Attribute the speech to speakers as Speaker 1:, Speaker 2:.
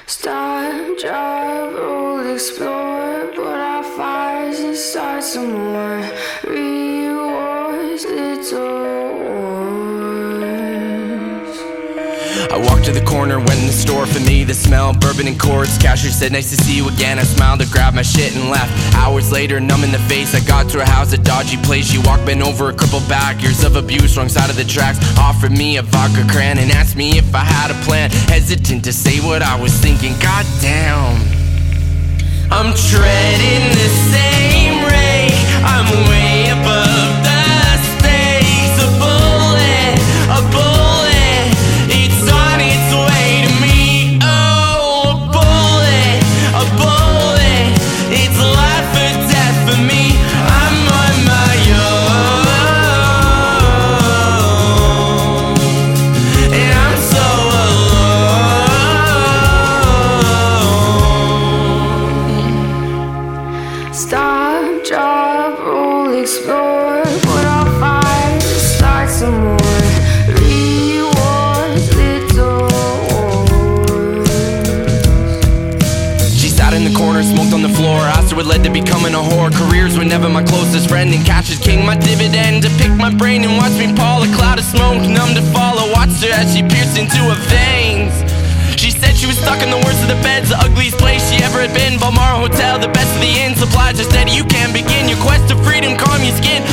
Speaker 1: Start, drive, roll, explore. Put out fires and start some more. Rewards, little wars.
Speaker 2: I walked to the corner, went in the store. For me, the smell, bourbon and cords. Cashier said, nice to see you again. I smiled, I grabbed my shit and left. Hours later, numb in the face, I got to her house, a dodgy place. She walked, bent over, a crippled back. Years of abuse, wrong side of the tracks. Offered me a vodka cran and asked me if I had a plan. Hesitant to say what I was thinking, goddamn. I'm treading the same rake, I'm way above the stakes. A bullet, it's on its way to me. Oh, a bullet, it's life or death for me. I'm on my own, and I'm so alone.
Speaker 1: Stop, drop, roll, explore. Put out fires, start some more. Rewards, little wars.
Speaker 2: She sat in the corner, smoked on the floor. Asked her what led to becoming a whore. Careers were never my closest friend, and cash is king, my dividend. To pick my brain and watch me fall. A cloud of smoke, numb to follow. Watched her as she pierced into her veins. She said she was stuck in the worst of the beds, the ugliest place she ever had been. Balmoral Hotel, the best of the inn. Supplies are steady, you can't begin. Your quest to freedom, calm your skin.